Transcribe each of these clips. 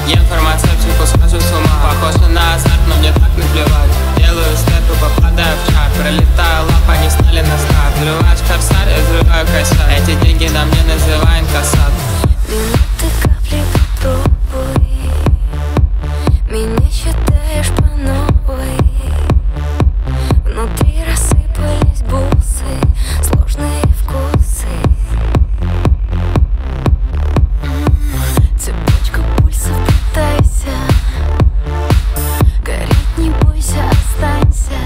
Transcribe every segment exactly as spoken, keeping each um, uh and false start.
ем фармацевтику, схожу с ума. Похоже на азарт, но мне так наплевать. Делаю степы, попадаю в чат. Пролетаю лапа, не стали на старт. Взрываешь корсар, я взрываю косяк. Эти деньги на мне, называй инкассат. Минуты капли попробуй. Меня считаешь по новой. Внутри рассыпались бусы, сложные вкусы. Цепочка пульсов, пытайся. Гореть не бойся, останься.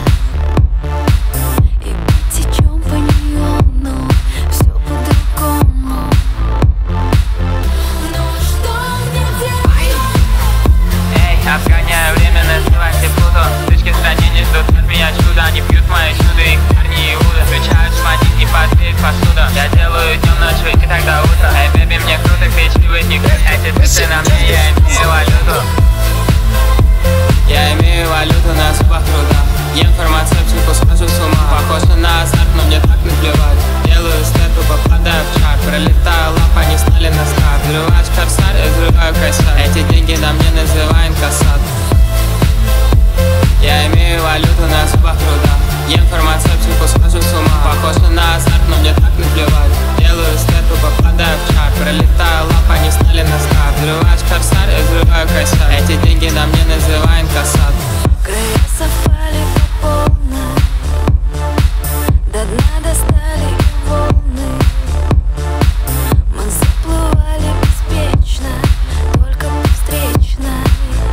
И потечем по неону, все по-другому. Ну что мне делать? Эй, обгоняю время, называйте Плутон. Тычки в стране не ждут от меня чуда. Они пьют мои чудо, их парни Иуда. Включают шматить и подвеет посуда. Я делаю днем ночь, и тогда утро. Эй, бэби, мне круто, кричливый ник. Эти цифры на мне, я имею валюту. Я имею валюту на зубах труда. Ем фармацевтику, схожу с ума. Похоже на азарт, но мне так наплевать. Делаю степы, попадаю в чат. Пролетаю лапа, не стали на старт. Взрываешь корсар, я взрываю косяк. Эти деньги на мне, называй инкассат. Я имею валюту на зубах труда. Ем фармацевтику, схожу с ума. Похоже на азарт, но мне так наплевать. Делаю степы, попадаю в чат. Пролетаю лапа, не стали на старт. Взрываешь корсар, я взрываю косяк. Эти деньги на мне, называй инкассат. Края совпали по полной. До дна достали и волны. Мы заплывали беспечно, только по встречной.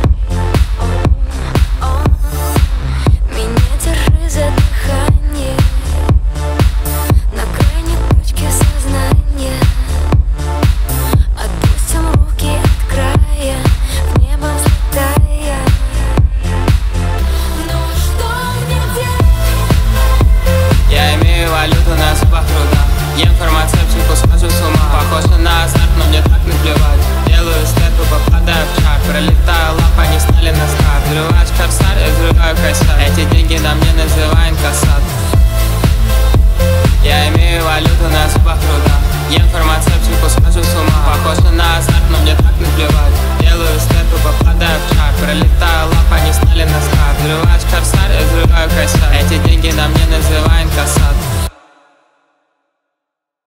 Меня держи за дыхание на крайней точке сознания. Отпустим руки от края, в небо взлетая. Ну что мне делать? Я имею валюту на зубах труда. Ем фармацевтику, схожу с ума. Похоже на азарт, но мне так наплевать. Делаю степы, попадаю в чат. Пролетаю лапа, не стали на старт. Взрываешь корсар, я взрываю косяк. Эти деньги на мне, называй инкассат. Я имею валюту на зубах труда. Ем фармацевтику, схожу с ума. Похоже на азарт, но мне так наплевать. Делаю степы, попадаю в чат. Пролетаю лапа, не стали на старт. Взрываешь корсар, я взрываю косяк. Эти деньги на мне, называй